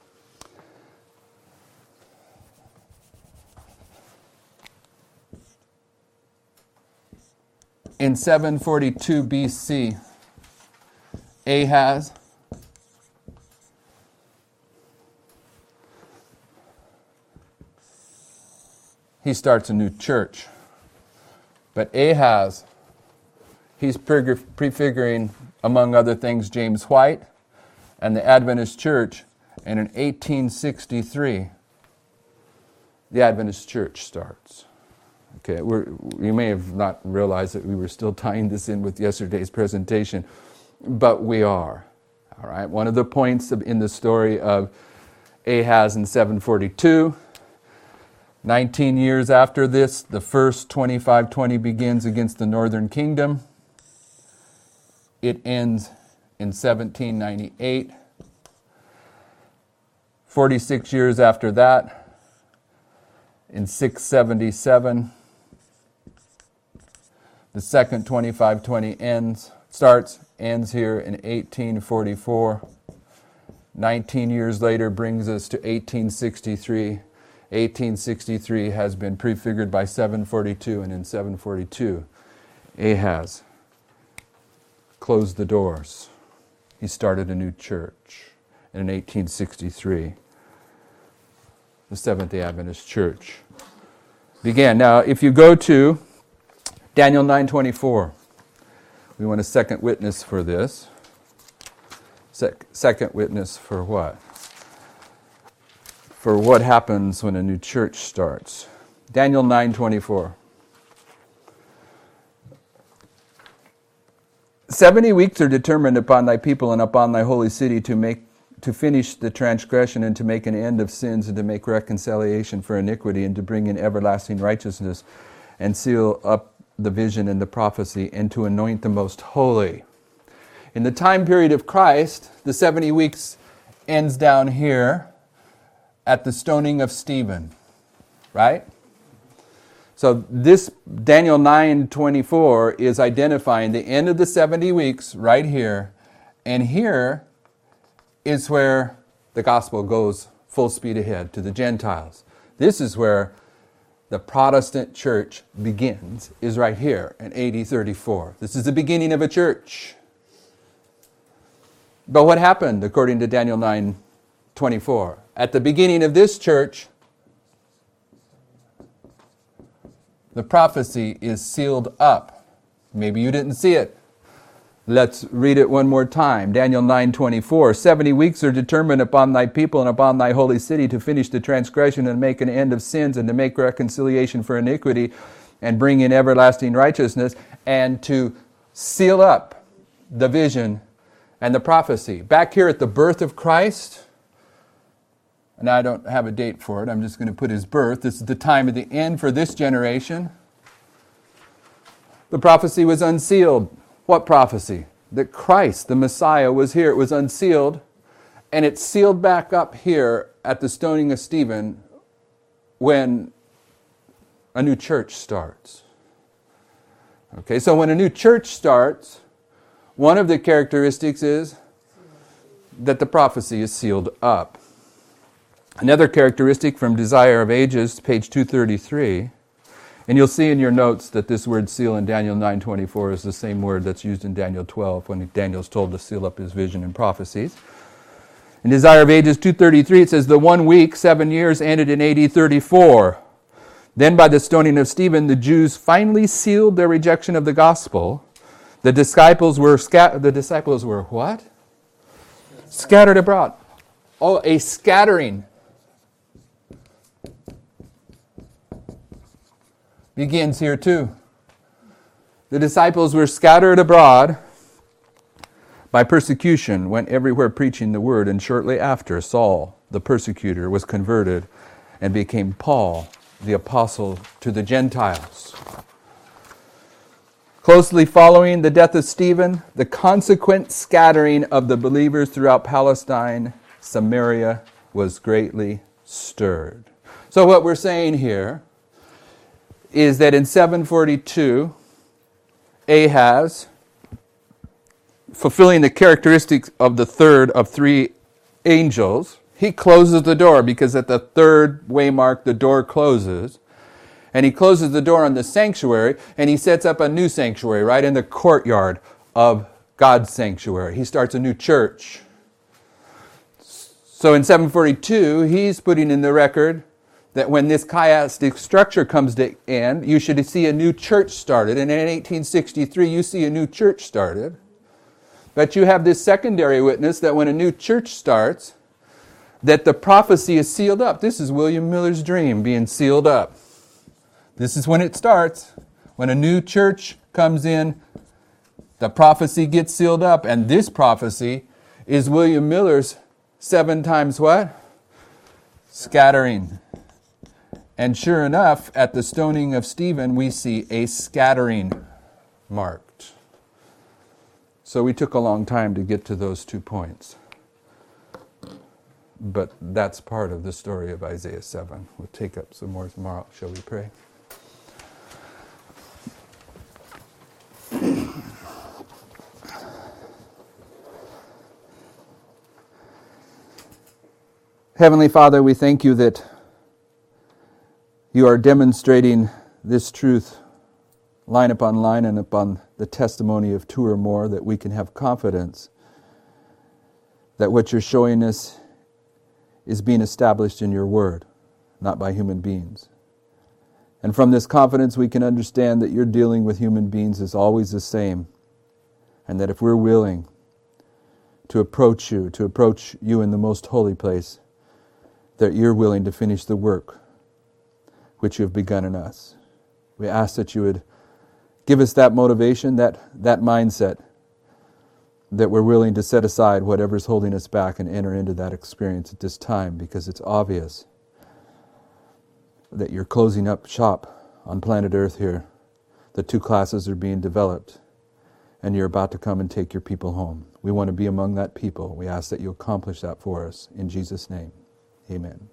in 742 BC, Ahaz he starts a new church. But Ahaz, he's prefiguring, among other things, James White and the Adventist Church. And in 1863, the Adventist Church starts. Okay, you may have not realized that we were still tying this in with yesterday's presentation, but we are. All right, one of the points in the story of Ahaz in 742, 19 years after this, the first 2520 begins against the northern kingdom. It ends in 1798. 46 years after that, in 677, the second 2520 ends here in 1844. 19 years later brings us to 1863. 1863 has been prefigured by 742, and in 742, Ahaz closed the doors. He started a new church. And in 1863, the Seventh-day Adventist Church began. Now, if you go to Daniel 9:24, we want a second witness for this. Second witness for what? For what happens when a new church starts. Daniel 9:24. 70 weeks are determined upon thy people and upon thy holy city to finish the transgression and to make an end of sins and to make reconciliation for iniquity and to bring in everlasting righteousness and seal up the vision and the prophecy and to anoint the most holy. In the time period of Christ, the 70 weeks ends down here at the stoning of Stephen, right? So this Daniel 9:24 is identifying the end of the 70 weeks right here, and here is where the gospel goes full speed ahead to the Gentiles. This is where the Protestant church begins, is right here in AD 34. This is the beginning of a church. But what happened according to Daniel 9:24? At the beginning of this church, the prophecy is sealed up. Maybe you didn't see it. Let's read it one more time. Daniel 9:24. 70 weeks are determined upon thy people and upon thy holy city to finish the transgression and make an end of sins and to make reconciliation for iniquity and bring in everlasting righteousness and to seal up the vision and the prophecy. Back here at the birth of Christ, and I don't have a date for it, I'm just going to put his birth. This is the time of the end for this generation. The prophecy was unsealed. What prophecy? That Christ, the Messiah, was here. It was unsealed, and it's sealed back up here at the stoning of Stephen when a new church starts. Okay, so when a new church starts, one of the characteristics is that the prophecy is sealed up. Another characteristic from Desire of Ages, page 233, and you'll see in your notes that this word seal in Daniel 9:24 is the same word that's used in Daniel 12 when Daniel's told to seal up his vision and prophecies. In Desire of Ages 2:33, it says, the 1 week, 7 years, ended in AD 34. Then by the stoning of Stephen, the Jews finally sealed their rejection of the gospel. The disciples were what? Scattered abroad. Oh, a scattering begins here too. The disciples were scattered abroad by persecution, went everywhere preaching the word, and shortly after, Saul, the persecutor, was converted and became Paul, the apostle to the Gentiles. Closely following the death of Stephen, the consequent scattering of the believers throughout Palestine, Samaria was greatly stirred. So what we're saying here is that in 742, Ahaz, fulfilling the characteristics of the third of three angels, he closes the door, because at the third waymark the door closes. And he closes the door on the sanctuary, and he sets up a new sanctuary right in the courtyard of God's sanctuary. He starts a new church. So in 742, he's putting in the record that when this chiastic structure comes to end, you should see a new church started. And in 1863, you see a new church started. But you have this secondary witness that when a new church starts, that the prophecy is sealed up. This is William Miller's dream being sealed up. This is when it starts. When a new church comes in, the prophecy gets sealed up. And this prophecy is William Miller's 7 times what? Scattering. And sure enough, at the stoning of Stephen, we see a scattering marked. So we took a long time to get to those 2 points. But that's part of the story of Isaiah 7. We'll take up some more tomorrow. Shall we pray? Heavenly Father, we thank you that you are demonstrating this truth line upon line and upon the testimony of 2 or more, that we can have confidence that what you're showing us is being established in your word, not by human beings. And from this confidence we can understand that your dealing with human beings is always the same, and that if we're willing to approach you in the most holy place, that you're willing to finish the work which you have begun in us. We ask that you would give us that motivation, that mindset, that we're willing to set aside whatever's holding us back and enter into that experience at this time, because it's obvious that you're closing up shop on planet Earth here. The 2 classes are being developed, and you're about to come and take your people home. We want to be among that people. We ask that you accomplish that for us. In Jesus' name, amen.